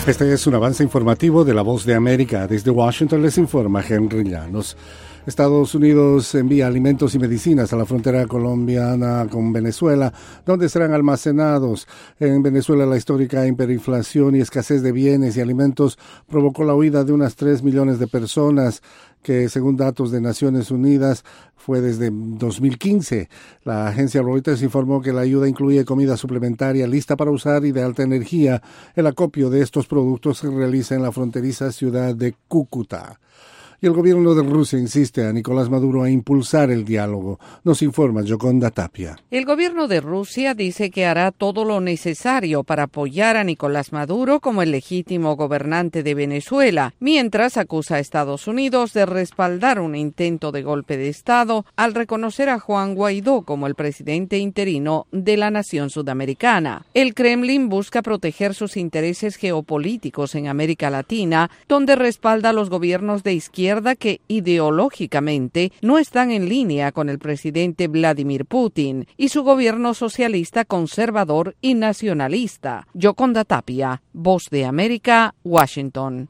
Este es un avance informativo de La Voz de América. Desde Washington les informa Henry Llanos. Estados Unidos envía alimentos y medicinas a la frontera colombiana con Venezuela, donde serán almacenados. En Venezuela, la histórica hiperinflación y escasez de bienes y alimentos provocó la huida de unas 3 millones de personas, que según datos de Naciones Unidas fue desde 2015. La agencia Reuters informó que la ayuda incluye comida suplementaria lista para usar y de alta energía. El acopio de estos productos se realiza en la fronteriza ciudad de Cúcuta. Y el gobierno de Rusia insiste a Nicolás Maduro a impulsar el diálogo. Nos informa Yoconda Tapia. El gobierno de Rusia dice que hará todo lo necesario para apoyar a Nicolás Maduro como el legítimo gobernante de Venezuela, mientras acusa a Estados Unidos de respaldar un intento de golpe de Estado al reconocer a Juan Guaidó como el presidente interino de la nación sudamericana. El Kremlin busca proteger sus intereses geopolíticos en América Latina, donde respalda a los gobiernos de izquierda que ideológicamente no están en línea con el presidente Vladimir Putin y su gobierno socialista conservador y nacionalista. Yoconda Tapia, Voz de América, Washington.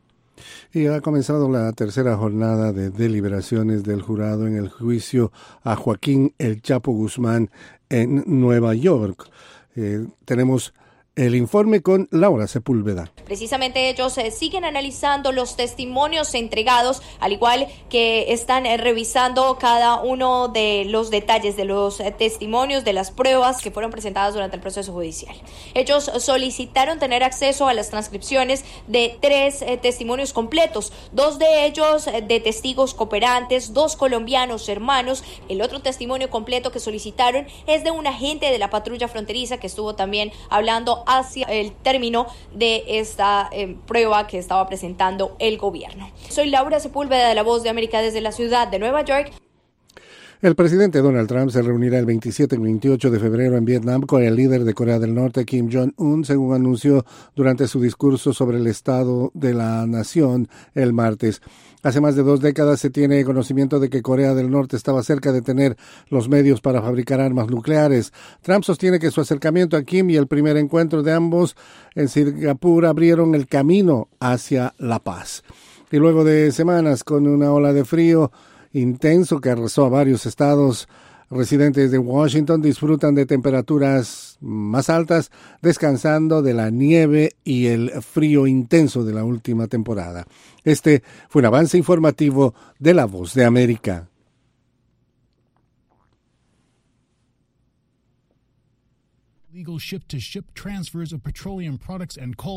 Y ha comenzado la tercera jornada de deliberaciones del jurado en el juicio a Joaquín El Chapo Guzmán en Nueva York. Tenemos el informe con Laura Sepúlveda. Precisamente ellos siguen analizando los testimonios entregados, al igual que están revisando cada uno de los detalles de los testimonios, de las pruebas que fueron presentadas durante el proceso judicial. Ellos solicitaron tener acceso a las transcripciones de 3 testimonios completos, 2 de ellos de testigos cooperantes, 2 colombianos hermanos. El otro testimonio completo que solicitaron es de un agente de la patrulla fronteriza que estuvo también hablando hacia el término de esta prueba que estaba presentando el gobierno. Soy Laura Sepúlveda de La Voz de América desde la ciudad de Nueva York. El presidente Donald Trump se reunirá el 27 y 28 de febrero en Vietnam con el líder de Corea del Norte, Kim Jong-un, según anunció durante su discurso sobre el estado de la nación el martes. Hace más de 2 décadas se tiene conocimiento de que Corea del Norte estaba cerca de tener los medios para fabricar armas nucleares. Trump sostiene que su acercamiento a Kim y el primer encuentro de ambos en Singapur abrieron el camino hacia la paz. Y luego de semanas con una ola de frío intenso que arrasó a varios estados, residentes de Washington disfrutan de temperaturas más altas, descansando de la nieve y el frío intenso de la última temporada. Este fue un avance informativo de La Voz de América. Legal ship-to-ship transfers of petroleum products and coal